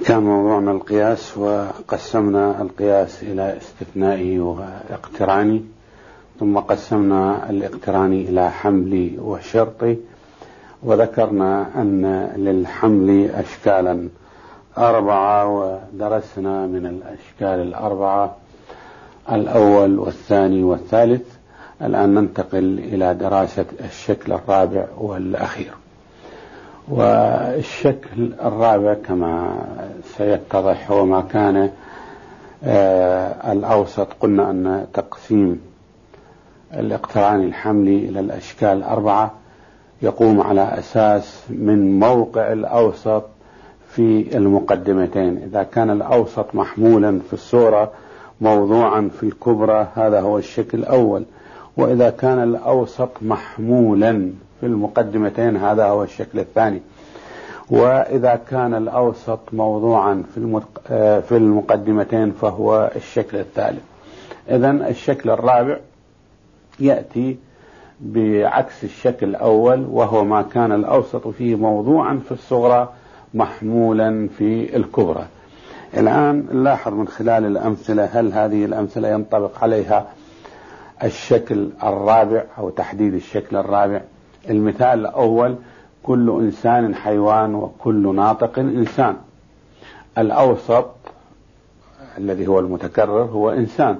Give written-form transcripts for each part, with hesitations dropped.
كان موضوعنا القياس، وقسمنا القياس إلى استثنائي واقتراني، ثم قسمنا الاقتراني إلى حملي وشرطي، وذكرنا أن للحمل أشكالا 4، ودرسنا من الأشكال 4 الأول والثاني والثالث. الآن ننتقل إلى دراسة الشكل الرابع والأخير. والشكل الرابع كما سيتضح هو ما كان الأوسط. قلنا أن تقسيم الاقتران الحملي إلى الأشكال 4 يقوم على أساس من موقع الأوسط في المقدمتين. إذا كان الأوسط محمولا في الصورة موضوعا في الكبرى هذا هو الشكل الأول، وإذا كان الأوسط محمولا في المقدمتين هذا هو الشكل الثاني، وإذا كان الأوسط موضوعا في المقدمتين فهو الشكل الثالث. إذن الشكل الرابع يأتي بعكس الشكل الأول، وهو ما كان الأوسط فيه موضوعا في الصغرى محمولا في الكبرى. الآن نلاحظ من خلال الأمثلة هل هذه الأمثلة ينطبق عليها الشكل الرابع أو تحديد الشكل الرابع. المثال الأول: كل إنسان حيوان وكل ناطق إنسان. الأوسط الذي هو المتكرر هو إنسان.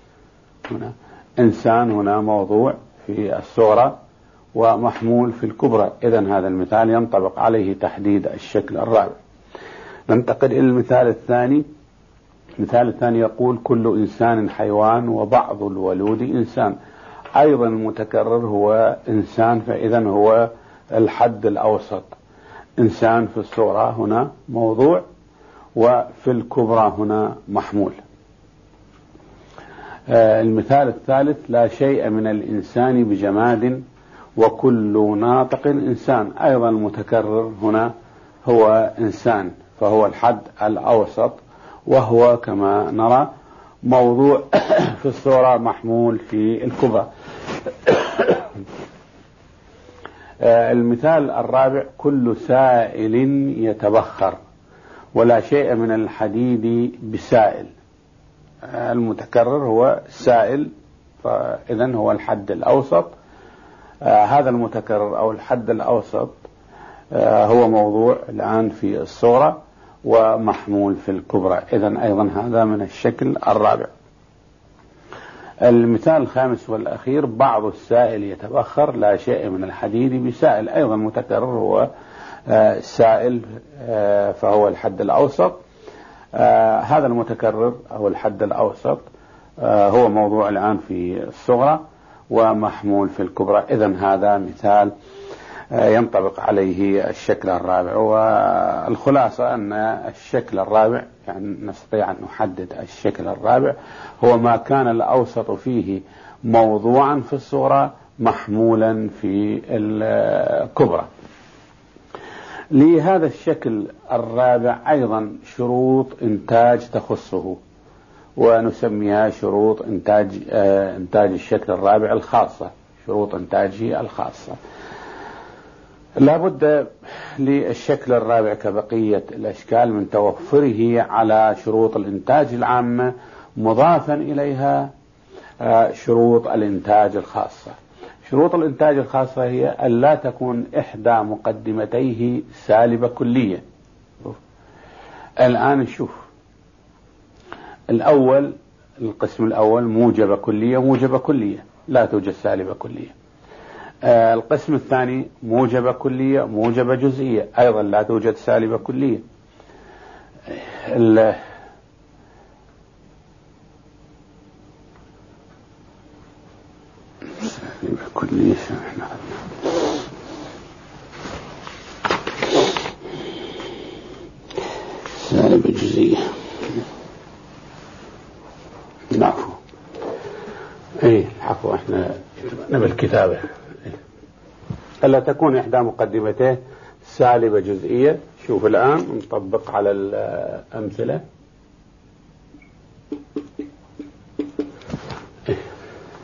إنسان هنا موضوع في الصغرى ومحمول في الكبرى، إذن هذا المثال ينطبق عليه تحديد الشكل الرابع. ننتقل إلى المثال الثاني. المثال الثاني يقول: كل إنسان حيوان وبعض الولود إنسان. أيضا المتكرر هو إنسان، فإذن هو الحد الأوسط. إنسان في الصغرى هنا موضوع، وفي الكبرى هنا محمول. المثال الثالث: لا شيء من الإنسان بجماد وكل ناطق إنسان. أيضا المتكرر هنا هو إنسان، فهو الحد الأوسط، وهو كما نرى موضوع في الصورة محمول في الكبرى. المثال الرابع: كل سائل يتبخر ولا شيء من الحديد بسائل. المتكرر هو سائل، فإذن هو الحد الأوسط. هذا المتكرر أو الحد الأوسط هو موضوع الآن في الصورة ومحمول في الكبرى، إذن أيضا هذا من الشكل الرابع. المثال الخامس والأخير: بعض السائل يتبخر لا شيء من الحديد بسائل. أيضا متكرر هو سائل، فهو الحد الأوسط. هذا المتكرر أو الحد الأوسط هو موضوع الآن في الصغرى ومحمول في الكبرى، إذن هذا مثال ينطبق عليه الشكل الرابع. والخلاصة أن الشكل الرابع، يعني نستطيع أن نحدد الشكل الرابع هو ما كان الأوسط فيه موضوعا في الصغرى محمولا في الكبرى. لهذا الشكل الرابع أيضا شروط إنتاج تخصه، ونسميها شروط إنتاج الشكل الرابع الخاصة، شروط إنتاجه الخاصة. لا بد للشكل الرابع كبقية الأشكال من توفره على شروط الإنتاج العامة، مضافا إليها شروط الإنتاج الخاصة. شروط الإنتاج الخاصة هي أن لا تكون إحدى مقدمتيه سالبة كلية. الآن نشوف الأول، القسم الأول موجبة كلية، موجبة كلية لا توجد سالبة كلية. القسم الثاني موجبة كلية، موجبة جزئية، أيضا لا توجد سالبة كلية. سالبة كلية سالبة جزئية، نعفو. العفو، احنا نبي الكتابة. ألا تكون إحدى مقدمتيه سالبة جزئية. شوف الآن نطبق على الأمثلة.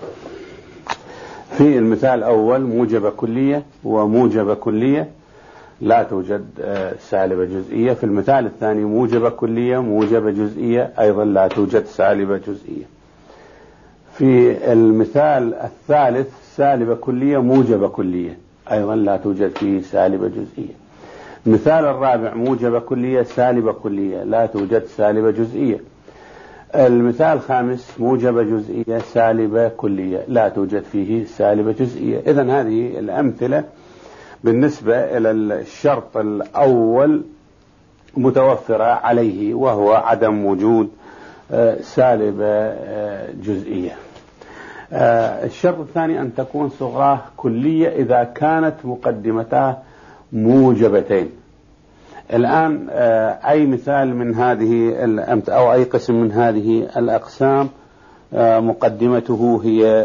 في المثال الأول موجبة كلية وموجبة كلية. لا توجد سالبة جزئية. في المثال الثاني موجبة كلية موجبة جزئية، أيضا لا توجد سالبة جزئية. في المثال الثالث سالبة كلية موجبة كلية، أيضا لا توجد فيه سالبة جزئية. المثال الرابع موجبة كلية سالبة كلية، لا توجد سالبة جزئية. المثال الخامس موجبة جزئية سالبة كلية، لا توجد فيه سالبة جزئية. إذن هذه الأمثلة بالنسبة إلى الشرط الأول متوفرة عليه، وهو عدم وجود سالبة جزئية. الشرط الثاني أن تكون صغراه كلية إذا كانت مقدمتاه موجبتين. الآن أي مثال من هذه أو أي قسم من هذه الأقسام مقدمته هي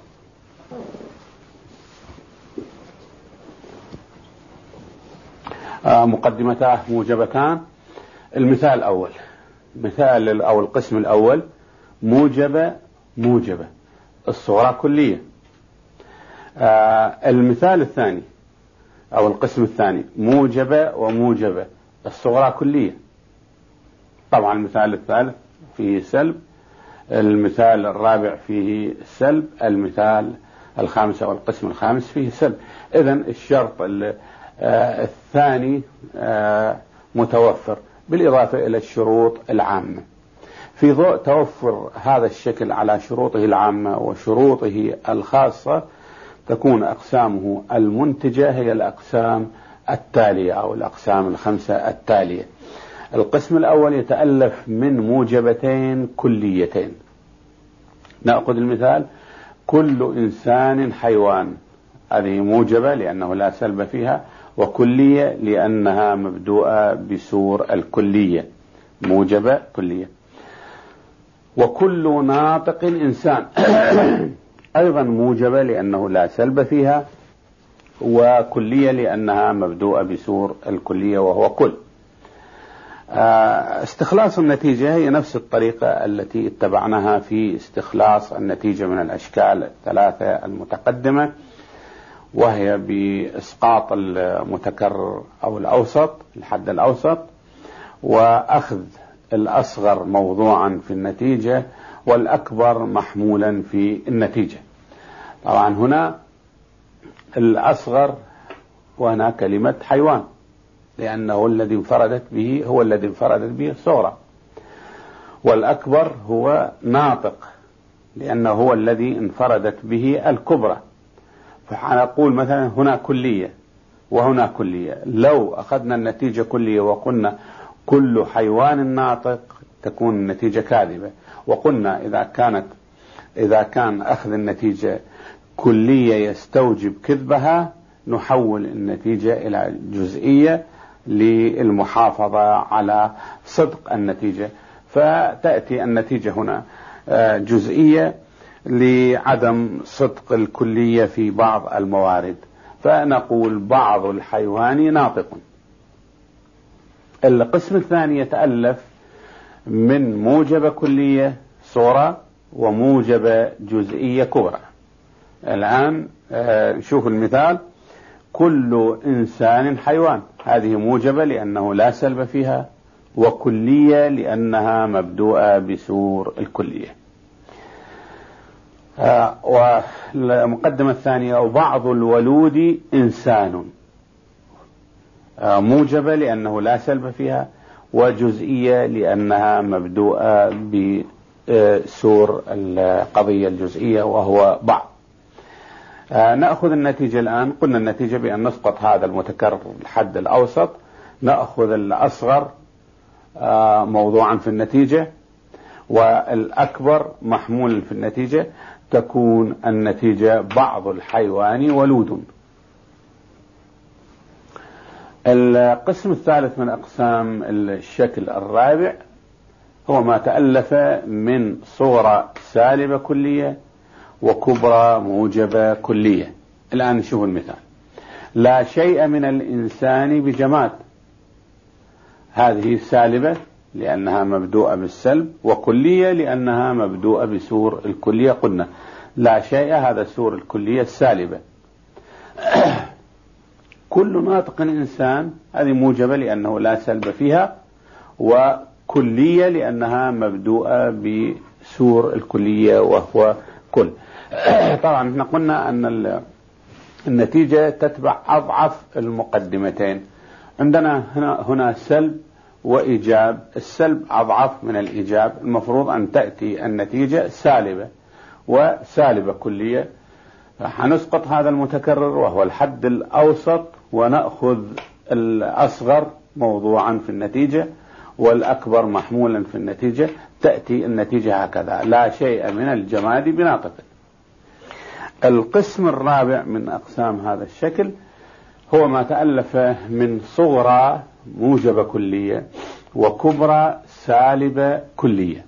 مقدمتاه موجبتان. المثال الأول مثال أو القسم الأول موجبة الصغرى كلية. المثال الثاني أو القسم الثاني موجبة الصغرى كلية. طبعا المثال الثالث فيه سلب، المثال الرابع فيه سلب، المثال الخامس أو القسم الخامس فيه سلب. إذن الشرط الثاني متوفر بالإضافة إلى الشروط العامة. في ضوء توفر هذا الشكل على شروطه العامة وشروطه الخاصة تكون أقسامه المنتجة هي الأقسام التالية أو الأقسام الخمسة التالية. القسم الأول يتألف من موجبتين كليتين. نأخذ المثال: كل إنسان حيوان. هذه موجبة لأنه لا سلب فيها، وكلية لأنها مبدوءة بسور الكلية، موجبة كلية. وكل ناطق إنسان أيضا موجبة لأنه لا سلب فيها، وكلية لأنها مبدوءة بسور الكلية وهو كل. استخلاص النتيجة هي نفس الطريقة التي اتبعناها في استخلاص النتيجة من الأشكال الثلاثة المتقدمة، وهي بإسقاط المتكرر أو الأوسط، الحد الأوسط، وأخذ الأصغر موضوعا في النتيجة والأكبر محمولا في النتيجة. طبعا هنا الأصغر وهنا كلمة حيوان، لأنه الذي انفردت به هو الذي انفردت به الصغرى، والأكبر هو ناطق لأنه هو الذي انفردت به الكبرى. فنقول مثلا هنا كلية وهنا كلية. لو أخذنا النتيجة كلية وقلنا كل حيوان ناطق تكون النتيجة كاذبة، وقلنا إذا كان أخذ النتيجة كلية يستوجب كذبها نحول النتيجة إلى جزئية للمحافظة على صدق النتيجة، فتأتي النتيجة هنا جزئية لعدم صدق الكلية في بعض الموارد، فنقول بعض الحيوان ناطق. القسم الثاني يتألف من موجبة كلية صغرى وموجبة جزئية كبرى. الآن نشوف المثال: كل إنسان حيوان. هذه موجبة لأنه لا سلب فيها، وكلية لأنها مبدوءة بسور الكلية. والمقدمة الثانية: وبعض الولود إنسان. موجبة لأنه لا سلب فيها، وجزئية لأنها مبدوءة بسور القضية الجزئية وهو بعض. نأخذ النتيجة الآن. قلنا النتيجة بأن نسقط هذا المتكرر الحد الأوسط، نأخذ الأصغر موضوعا في النتيجة والأكبر محمول في النتيجة، تكون النتيجة بعض الحيوان ولود. القسم الثالث من أقسام الشكل الرابع هو ما تألف من صغرى سالبة كلية وكبرى موجبة كلية. الآن نشوف المثال: لا شيء من الإنسان بجماد. هذه سالبة لأنها مبدوءة بالسلب، وكلية لأنها مبدوءة بسور الكلية. قلنا لا شيء هذا سور الكلية السالبة. كل ناطق إنسان هذه موجبة لأنه لا سلب فيها، وكلية لأنها مبدوءة بسور الكلية وهو كل. طبعا احنا قلنا أن النتيجة تتبع أضعف المقدمتين. عندنا هنا سلب وإيجاب، السلب أضعف من الإيجاب، المفروض أن تأتي النتيجة سالبة وسالبة كلية، حنسقط هذا المتكرر وهو الحد الأوسط ونأخذ الأصغر موضوعا في النتيجة والأكبر محمولا في النتيجة، تأتي النتيجة هكذا، لا شيء من الجماد بناطق. القسم الرابع من أقسام هذا الشكل هو ما تألف من صغرى موجبة كلية وكبرى سالبة كلية.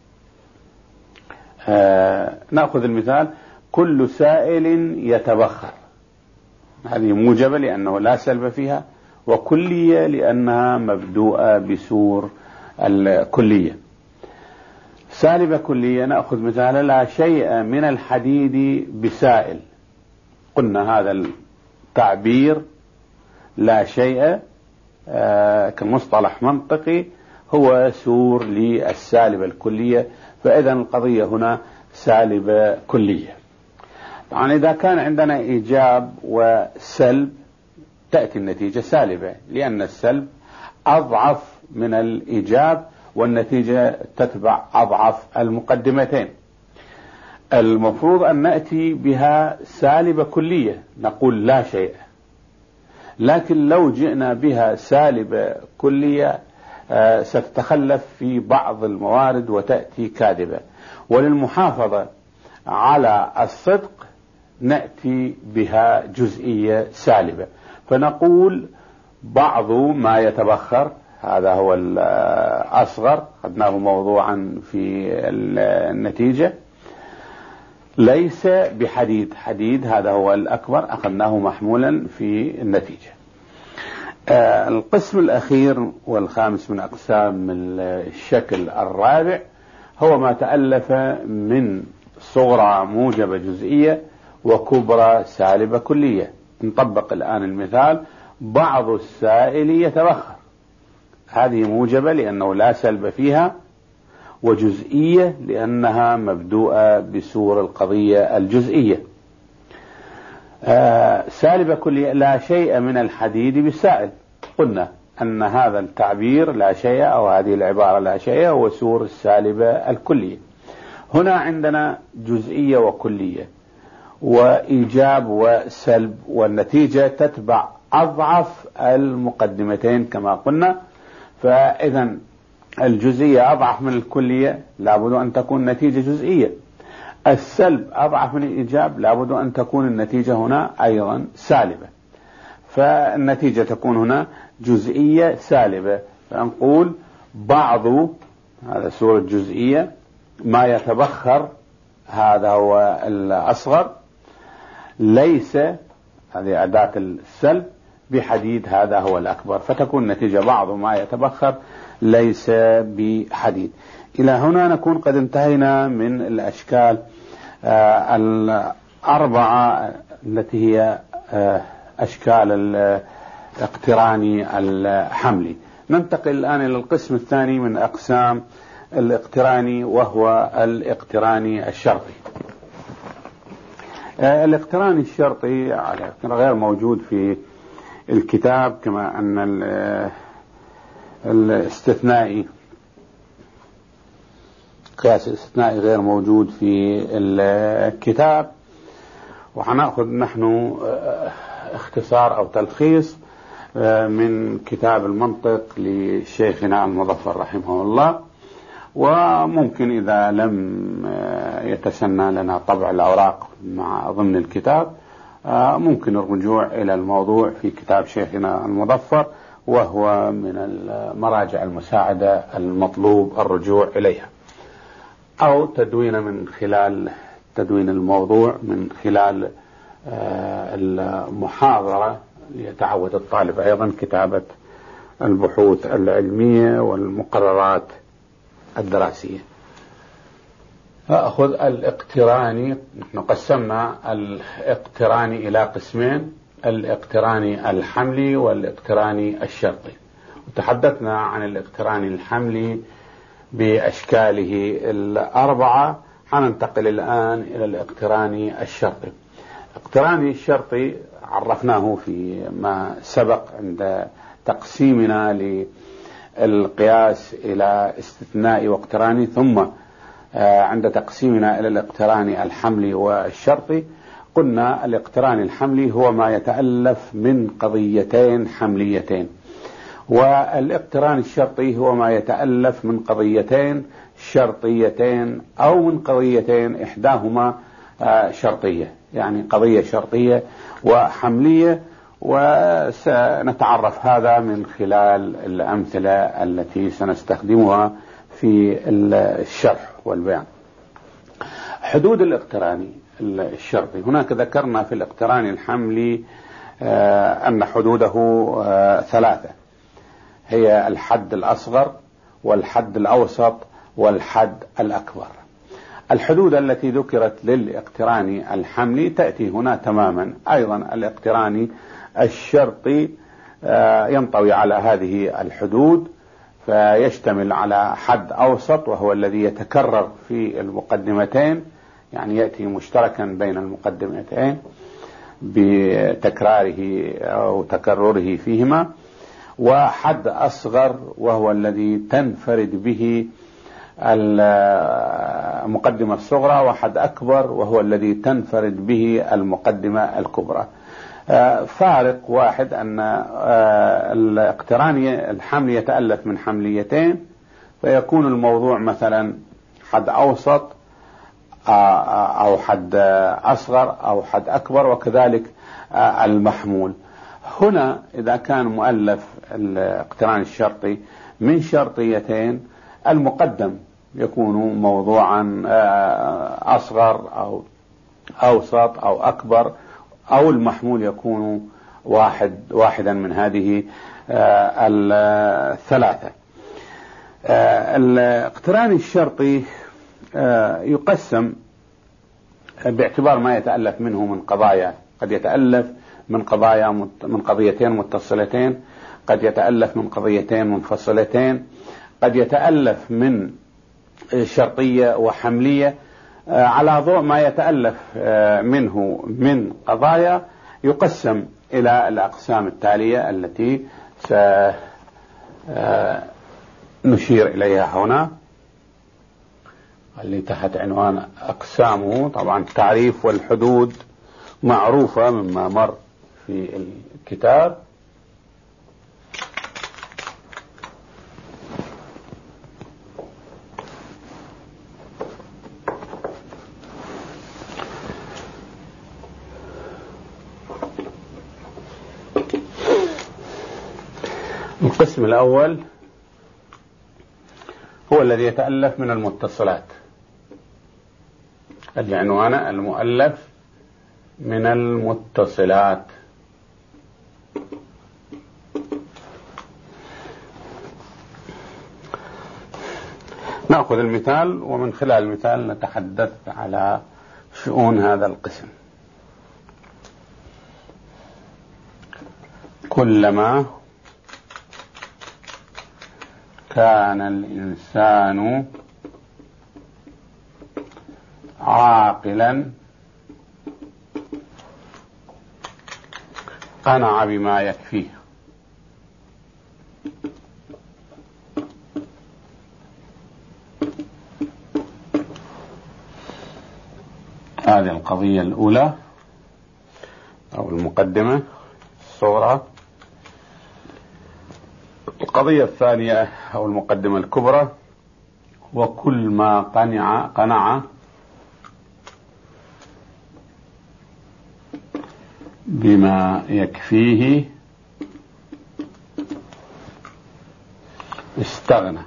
نأخذ المثال: كل سائل يتبخر، هذه موجبة لأنه لا سلب فيها، وكلية لأنها مبدوءة بسور الكلية. سالبة كلية نأخذ مثال: لا شيء من الحديد بسائل. قلنا هذا التعبير لا شيء كمصطلح منطقي هو سور للسالبة الكلية، فإذا القضية هنا سالبة كلية. طبعا إذا كان عندنا إيجاب وسلب تأتي النتيجة سالبة، لأن السلب أضعف من الإيجاب والنتيجة تتبع أضعف المقدمتين. المفروض أن نأتي بها سالبة كلية، نقول لا شيء، لكن لو جئنا بها سالبة كلية ستتخلف في بعض الموارد وتأتي كاذبة. وللمحافظة على الصدق نأتي بها جزئية سالبة، فنقول بعض ما يتبخر، هذا هو الأصغر أخذناه موضوعا في النتيجة، ليس بحديد، حديد هذا هو الأكبر أخذناه محمولا في النتيجة. القسم الأخير والخامس من أقسام الشكل الرابع هو ما تألف من صغرى موجبة جزئية وكبرى سالبة كلية. نطبق الآن المثال: بعض السائل يتبخر، هذه موجبة لأنه لا سلب فيها، وجزئية لأنها مبدوءة بسور القضية الجزئية. سالبة كلية: لا شيء من الحديد بالسائل. قلنا أن هذا التعبير لا شيء أو هذه العبارة لا شيء هو سور السالبة الكلية. هنا عندنا جزئية وكلية وإيجاب وسلب، والنتيجة تتبع أضعف المقدمتين كما قلنا، فإذا الجزئية أضعف من الكلية لابد أن تكون نتيجة جزئية، السلب أضعف من الإيجاب لابد أن تكون النتيجة هنا أيضا سالبة، فالنتيجة تكون هنا جزئية سالبة، فنقول بعض، هذا سورة جزئية، ما يتبخر هذا هو الأصغر، ليس، هذه أداة السلب، بحديد هذا هو الأكبر، فتكون النتيجة بعض ما يتبخر ليس بحديد. إلى هنا نكون قد انتهينا من الأشكال الأربعة التي هي أشكال الاقتراني الحملي. ننتقل الآن إلى القسم الثاني من أقسام الاقتراني وهو الاقتراني الشرطي. الاقتراني الشرطي غير موجود في الكتاب، كما أن الاستثنائي، قياس الاستثنائي غير موجود في الكتاب. وحنأخذ نحن اختصار أو تلخيص من كتاب المنطق لشيخنا المظفر رحمه الله، وممكن إذا لم يتسنى لنا طبع الأوراق مع ضمن الكتاب ممكن الرجوع إلى الموضوع في كتاب شيخنا المظفر، وهو من المراجع المساعدة المطلوب الرجوع إليها، أو تدوين من خلال تدوين الموضوع من خلال المحاضرة، ليتعود الطالب أيضا كتابة البحوث العلمية والمقررات الدراسية. أخذ الاقتراني، نحن قسمنا الاقتراني إلى قسمين: الاقتراني الحملي والاقتراني الشرطي. وتحدثنا عن الاقتراني الحملي بأشكاله الأربعة. حننتقل الآن إلى الاقتراني الشرطي. الاقتراني الشرطي عرفناه فيما سبق عند تقسيمنا للقياس إلى استثنائي واقتراني، ثم عند تقسيمنا إلى الاقتراني الحملي والشرطي قلنا الاقتراني الحملي هو ما يتألف من قضيتين حمليتين، والاقتران الشرطي هو ما يتألف من قضيتين شرطيتين أو من قضيتين إحداهما شرطية، يعني قضية شرطية وحملية. وسنتعرف هذا من خلال الأمثلة التي سنستخدمها في الشرح والبيان. حدود الاقتراني الشرطي، هناك ذكرنا في الاقتراني الحملي أن حدوده ثلاثة، هي الحد الأصغر والحد الأوسط والحد الأكبر. الحدود التي ذكرت للاقتراني الحملي تأتي هنا تماما. أيضا الاقتراني الشرطي ينطوي على هذه الحدود، فيشتمل على حد أوسط وهو الذي يتكرر في المقدمتين، يعني يأتي مشتركا بين المقدمتين بتكراره أو تكرره فيهما، وحد أصغر وهو الذي تنفرد به المقدمة الصغرى، وحد أكبر وهو الذي تنفرد به المقدمة الكبرى. فارق واحد أن الاقتراني الحملي يتألف من حمليتين، فيكون الموضوع مثلا حد أوسط أو حد أصغر أو حد أكبر، وكذلك المحمول. هنا إذا كان مؤلف الاقتران الشرطي من شرطيتين، المقدم يكون موضوعا أصغر أو أوسط أو أكبر، أو المحمول يكون واحدا من هذه الثلاثة. الاقتران الشرطي يقسم باعتبار ما يتألف منه من قضايا. قد يتألف من قضيتين متصلتين، قد يتألف من قضيتين منفصلتين، قد يتألف من شرطية وحملية. على ضوء ما يتألف منه من قضايا يقسم إلى الأقسام التالية التي سنشير إليها هنا، اللي تحت عنوان أقسامه. طبعا التعريف والحدود معروفة مما مر في الكتاب. القسم الأول هو الذي يتألف من المتصلات، العنوان المؤلف من المتصلات. نأخذ المثال، ومن خلال المثال نتحدث على شؤون هذا القسم. كلما كان الإنسان عاقلا قنع بما يكفيه. هذه القضية الأولى أو المقدمة الصغرى. القضية الثانية أو المقدمة الكبرى: وكل ما قنع بما يكفيه استغنى.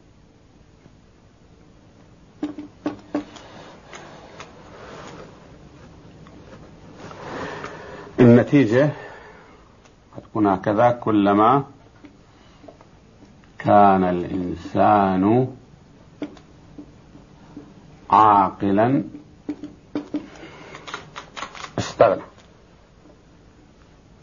النتيجة هتكون هكذا: كلما كان الإنسان عاقلا استغنى.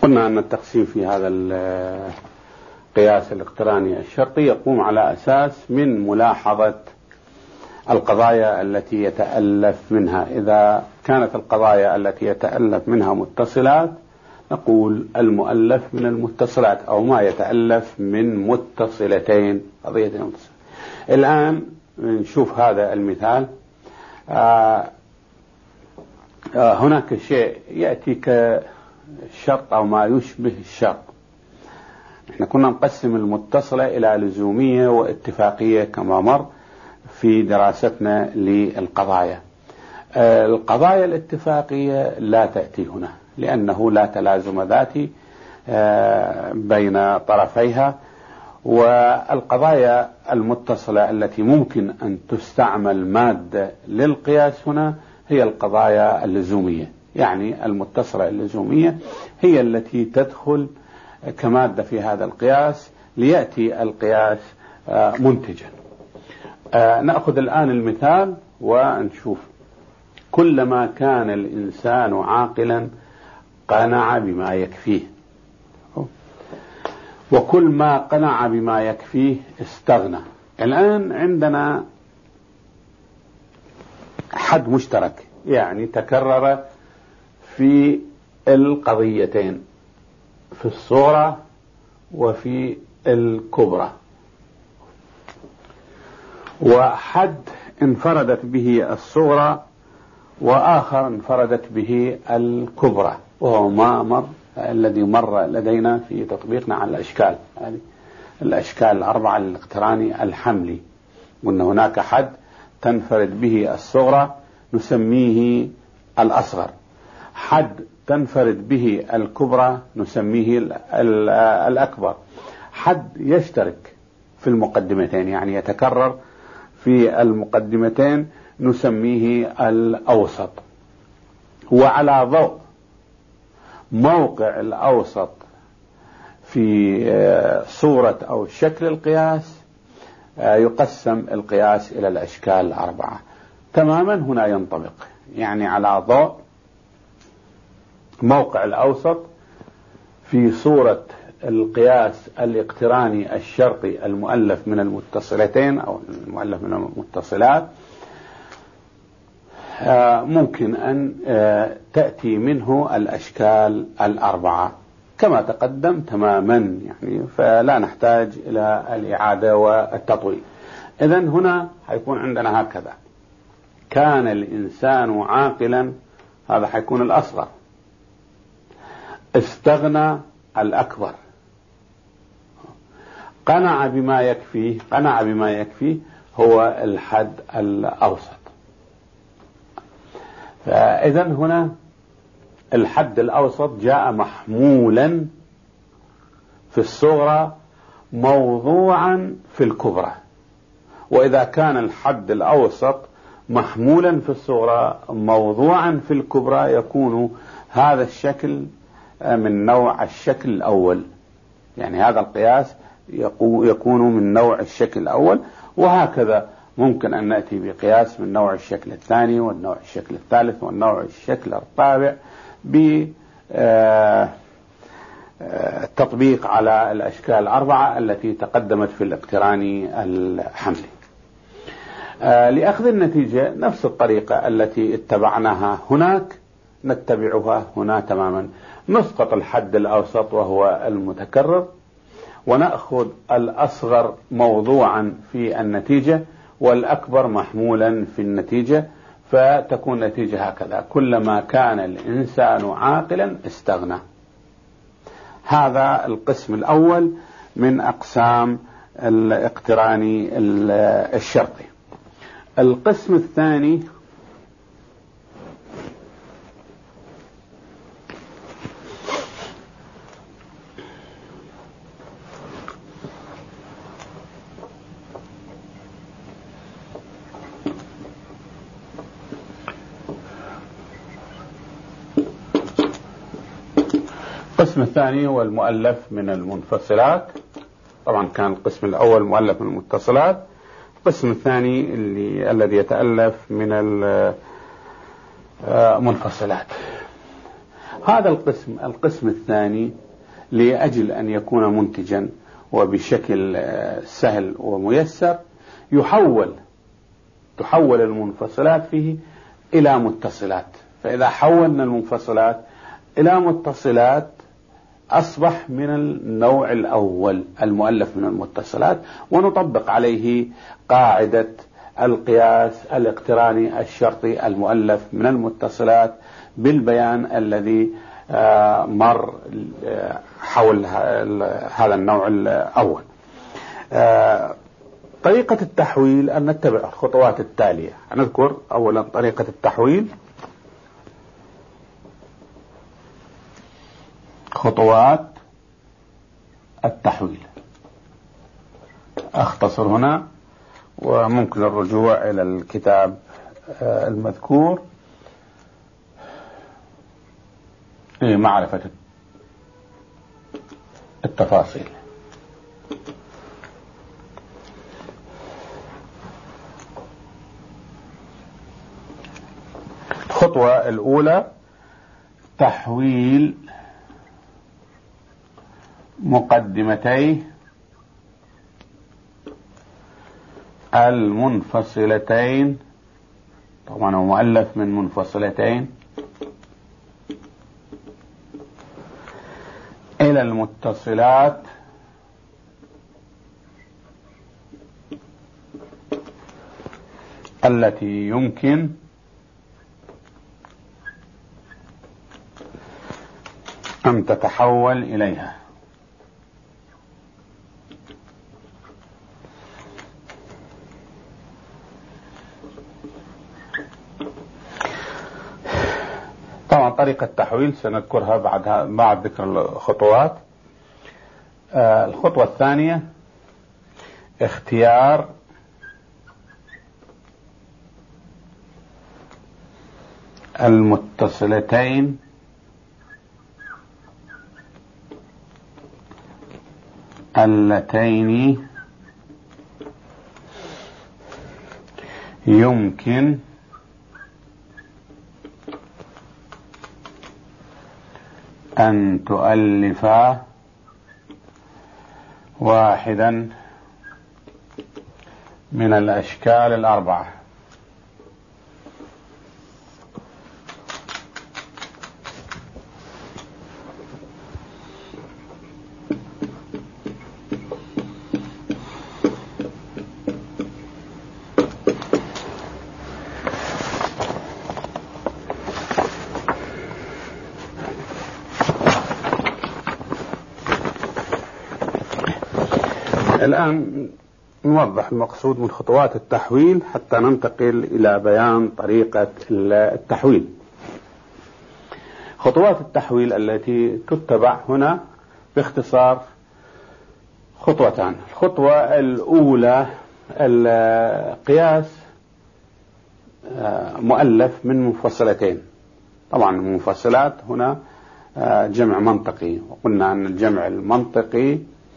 قلنا أن التقسيم في هذا القياس الاقتراني الشرطي يقوم على أساس من ملاحظة القضايا التي يتألف منها. إذا كانت القضايا التي يتألف منها متصلات نقول المؤلف من المتصلات، أو ما يتألف من متصلتين، قضيتين متصلة. الآن نشوف هذا المثال. هناك شيء يأتي كشرط أو ما يشبه الشرط. احنا كنا نقسم المتصلة إلى لزومية واتفاقية كما مر في دراستنا للقضايا. القضايا الاتفاقية لا تأتي هنا لأنه لا تلازم ذاتي بين طرفيها، والقضايا المتصلة التي ممكن أن تستعمل مادة للقياس هنا هي القضايا اللزومية. يعني المتصلة اللزومية هي التي تدخل كمادة في هذا القياس ليأتي القياس منتجا. نأخذ الآن المثال ونشوف. كلما كان الإنسان عاقلا قنع بما يكفيه، وكل ما قنع بما يكفيه استغنى. الآن عندنا حد مشترك يعني تكرر في القضيتين، في الصغرى وفي الكبرى، وحد انفردت به الصغرى وآخر انفردت به الكبرى، وهو ما الذي مر لدينا في تطبيقنا على الأشكال، يعني الأشكال الأربعة الاقتراني الحملي. قلنا هناك حد تنفرد به الصغرى نسميه الأصغر، حد تنفرد به الكبرى نسميه الأكبر، حد يشترك في المقدمتين يعني يتكرر في المقدمتين نسميه الأوسط. وعلى ضوء موقع الأوسط في صورة أو شكل القياس يقسم القياس إلى الأشكال الأربعة. تماما هنا ينطبق، يعني على ضوء موقع الأوسط في صورة القياس الاقتراني الشرطي المؤلف من المتصلتين أو المؤلف من المتصلات ممكن أن تأتي منه الأشكال الأربعة كما تقدم تماما، يعني فلا نحتاج إلى الإعادة والتطويل. إذن هنا حيكون عندنا هكذا: كان الإنسان عاقلا، هذا حيكون الأصغر. استغنى الأكبر. قنع بما يكفيه، قنع بما يكفيه هو الحد الأوسط. فإذا هنا الحد الأوسط جاء محمولا في الصغرى موضوعا في الكبرى، وإذا كان الحد الأوسط محمولا في الصغرى موضوعا في الكبرى يكون هذا الشكل من نوع الشكل الأول، يعني هذا القياس يكون من نوع الشكل الأول. وهكذا ممكن أن نأتي بقياس من نوع الشكل الثاني والنوع الشكل الثالث والنوع الشكل الرابع بالتطبيق على الأشكال الأربعة التي تقدمت في الاقتراني الحملي. لأخذ النتيجة نفس الطريقة التي اتبعناها هناك نتبعها هنا تماما. نسقط الحد الأوسط وهو المتكرر، ونأخذ الأصغر موضوعا في النتيجة والأكبر محمولا في النتيجة، فتكون النتيجة هكذا: كلما كان الإنسان عاقلا استغنى. هذا القسم الأول من أقسام الاقتراني الشرطي. القسم الثاني القسم الثاني هو المؤلف من المنفصلات. طبعا كان القسم الأول مؤلف من المتصلات، القسم الثاني الذي يتألف من المنفصلات. هذا القسم الثاني لأجل أن يكون منتجا وبشكل سهل وميسر تحول المنفصلات فيه إلى متصلات. فإذا حولنا المنفصلات إلى متصلات أصبح من النوع الأول المؤلف من المتصلات، ونطبق عليه قاعدة القياس الاقتراني الشرطي المؤلف من المتصلات بالبيان الذي مر حول هذا النوع الأول. طريقة التحويل أن نتبع الخطوات التالية. نذكر أولا طريقة التحويل. خطوات التحويل أختصر هنا، وممكن الرجوع إلى الكتاب المذكور لمعرفة التفاصيل. الخطوة الأولى تحويل مقدمتي المنفصلتين، طبعا هو مؤلف من منفصلتين، إلى المتصلات التي يمكن أن تتحول إليها. طبعا طريقة التحويل سنذكرها بعد ذكر الخطوات. الخطوة الثانية اختيار المتصلتين اللتين يمكن أن تؤلفا واحدا من الأشكال الأربعة. الآن نوضح المقصود من خطوات التحويل حتى ننتقل إلى بيان طريقة التحويل. خطوات التحويل التي تتبع هنا باختصار خطوتان. الخطوة الأولى القياس مؤلف من منفصلتين. طبعا المنفصلات هنا جمع منطقي، وقلنا أن الجمع المنطقي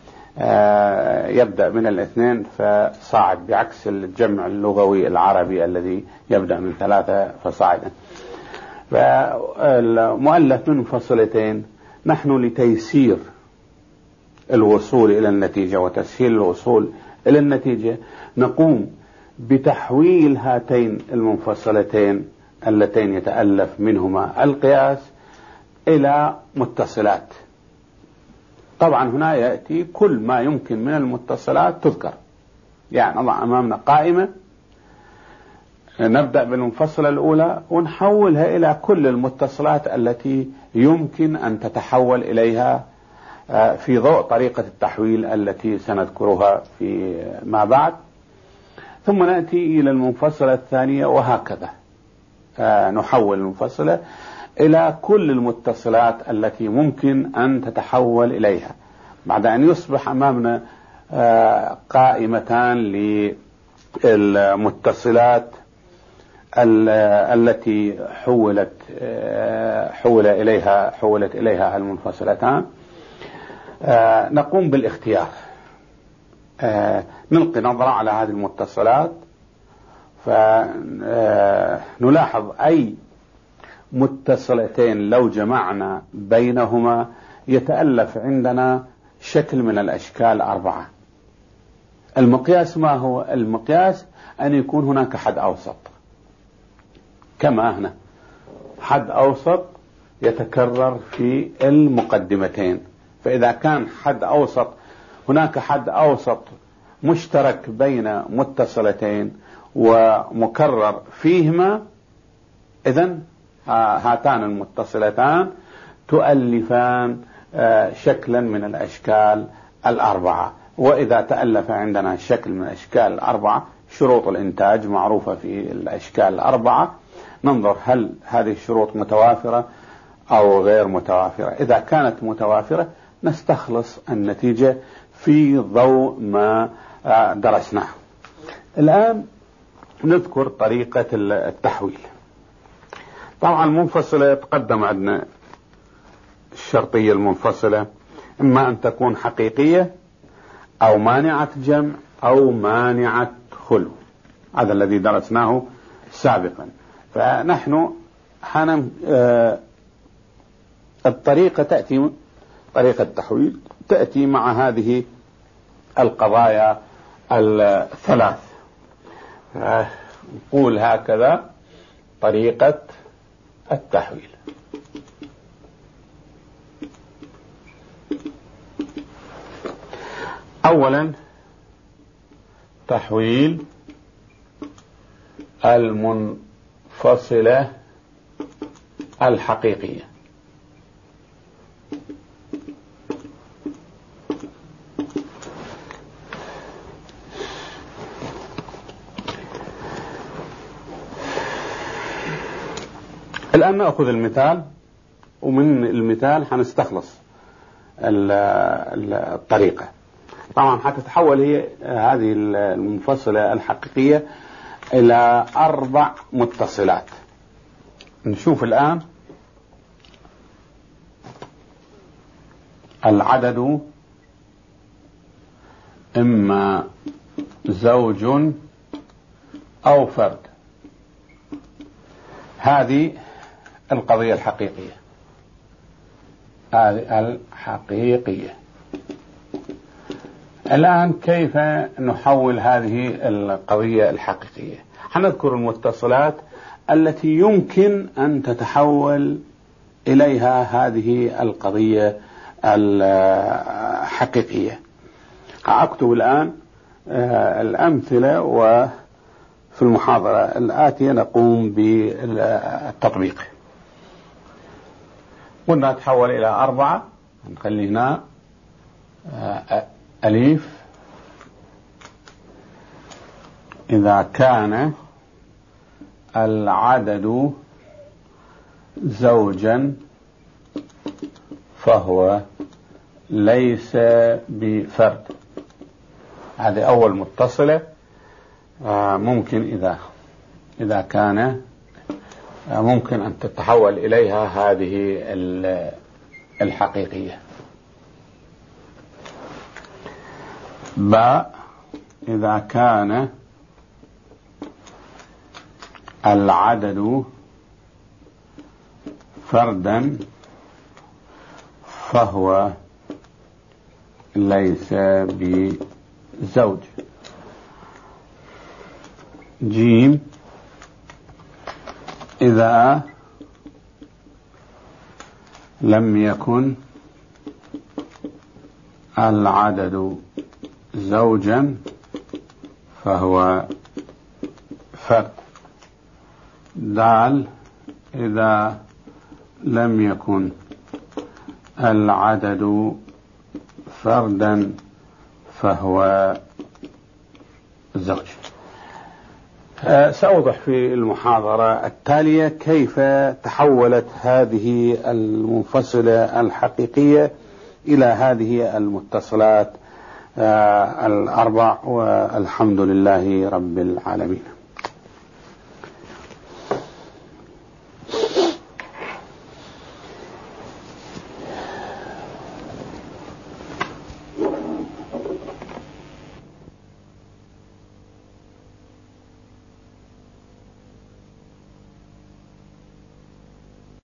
يبدأ من الاثنين فصاعد، بعكس الجمع اللغوي العربي الذي يبدأ من ثلاثة فصاعدا. فالمؤلف من منفصلتين نحن لتيسير الوصول إلى النتيجة وتسهيل الوصول إلى النتيجة نقوم بتحويل هاتين المنفصلتين اللتين يتألف منهما القياس إلى متصلات. طبعا هنا يأتي كل ما يمكن من المتصلات تذكر، يعني نضع أمامنا قائمة نبدأ بالمنفصلة الأولى ونحولها إلى كل المتصلات التي يمكن أن تتحول إليها في ضوء طريقة التحويل التي سنذكرها في ما بعد. ثم نأتي إلى المنفصلة الثانية وهكذا نحول المنفصلة إلى كل المتصلات التي ممكن أن تتحول إليها، بعد أن يصبح أمامنا قائمتان للمتصلات التي حولت إليها المنفصلتان. نقوم بالاختيار، نلقي نظرة على هذه المتصلات فنلاحظ أي متصلتين لو جمعنا بينهما يتألف عندنا شكل من الأشكال 4. المقياس ما هو؟ المقياس أن يكون هناك حد أوسط، كما هنا حد أوسط يتكرر في المقدمتين. فإذا كان حد أوسط، هناك حد أوسط مشترك بين متصلتين ومكرر فيهما، إذن هاتان المتصلتان تؤلفان شكلا من الأشكال 4. وإذا تألف عندنا شكل من الأشكال 4، شروط الإنتاج معروفة في الأشكال 4، ننظر هل هذه الشروط متوافرة أو غير متوافرة. إذا كانت متوافرة نستخلص النتيجة في ضوء ما درسناه. الآن نذكر طريقة التحويل. طبعا المنفصلة تقدم عندنا الشرطية المنفصلة إما أن تكون حقيقية أو مانعة جمع أو مانعة خلو، هذا الذي درسناه سابقا. فنحن الطريقة تأتي، طريقة التحويل تأتي مع هذه القضايا 3. نقول هكذا طريقة التحويل. أولا تحويل المنفصلة الحقيقية. الآن نأخذ المثال، ومن المثال حنستخلص الطريقة. طبعا حتتحول هذه المنفصلة الحقيقية إلى 4 متصلات. نشوف الآن العدد إما زوج أو فرد، هذه القضية الحقيقية، هذه الحقيقية. الآن كيف نحول هذه القضية الحقيقية؟ حنذكر المتصلات التي يمكن أن تتحول إليها هذه القضية الحقيقية. أكتب الآن الأمثلة، وفي المحاضرة الآتية نقوم بالتطبيق. قلنا تحول إلى 4، نخلي هنا أليف إذا كان العدد زوجا فهو ليس بفرد. هذه أول متصلة. ممكن إذا كان ممكن أن تتحول إليها هذه الحقيقية. باء إذا كان العدد فردا فهو ليس بزوج. جيم إذا لم يكن العدد زوجا فهو فرد. دال إذا لم يكن العدد فردا فهو زوج. سأوضح في المحاضرة التالية كيف تحولت هذه المنفصلة الحقيقية إلى هذه المتصلات 4، والحمد لله رب العالمين.